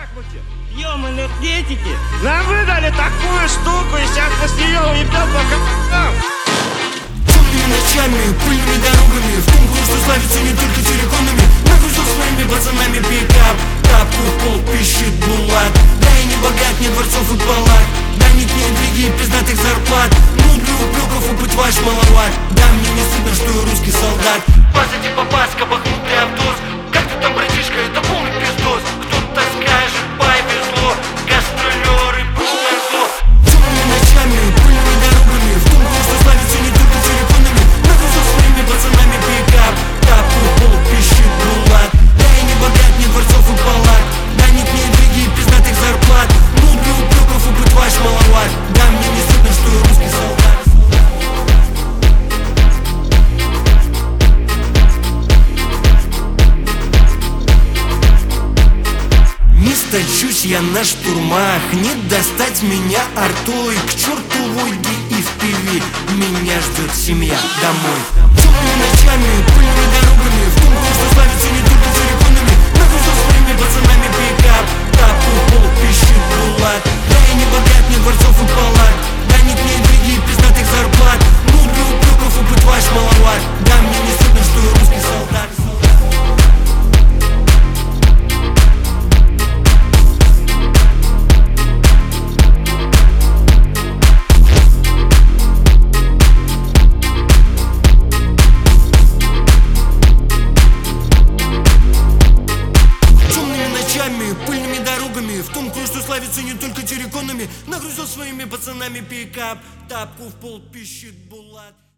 шахмате, пьем энергетики. Нам выдали такую штуку, и сейчас мы с нее уебем по х**ам. Темными ночами, пыльными дорогами, в том курсе славится не только терриконами. Нагрузил своими пацанами пикап, тапку в пол пищит булат. Да и не богат, нет дворцов и палат, да нет ни интриги и пиздатых зарплат. Ну для упреков опыт ваш маловат. Да мне не стыдно, что я русский солдат. Пасайте попаска, бахнутый авдос. Как ты там, братишка, это полный пиздос. Кто-то скажет, повезло, гастролеры, полное зло. Темными ночами, пыльными дорогами, в том курсе славится не только терриконами. Нагрузил своими пацанами пикап, тапку в пол пищит булат. Да и не богат, нет дворцов и палат, да нет ни интриги и пиздатых зарплат. Ну для упреков опыт ваш маловат. Да мне не стыдно, что я русский солдат. Стачусь я на штурмах, не достать меня артой. К черту войги и в пиве, меня ждет семья домой. Темными ночами, пыльными дорогами, в том курсе славится не только терриконами. Нагрузил своими пацанами пикап, тапку в пол пищит булат. Да и не богат, нет дворцов и палат, да нет ни интриги и пиздатых зарплат. Ну для упреков опыт ваш маловат. Да мне не стыдно, что я русский солдат. Пыльными дорогами, в том курсе славится не только терриконами. Нагрузил своими пацанами пикап, тапку в пол пищит булат.